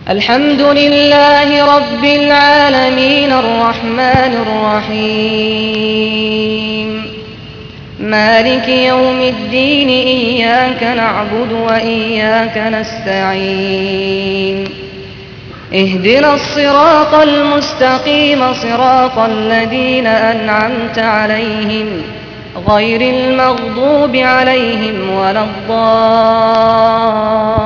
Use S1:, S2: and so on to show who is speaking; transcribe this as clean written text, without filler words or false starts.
S1: الحمد لله رب العالمين الرحمن الرحيم مالك يوم الدين إياك نعبد وإياك نستعين اهدنا الصراط المستقيم صراط الذين أنعمت عليهم غير المغضوب عليهم ولا الضالين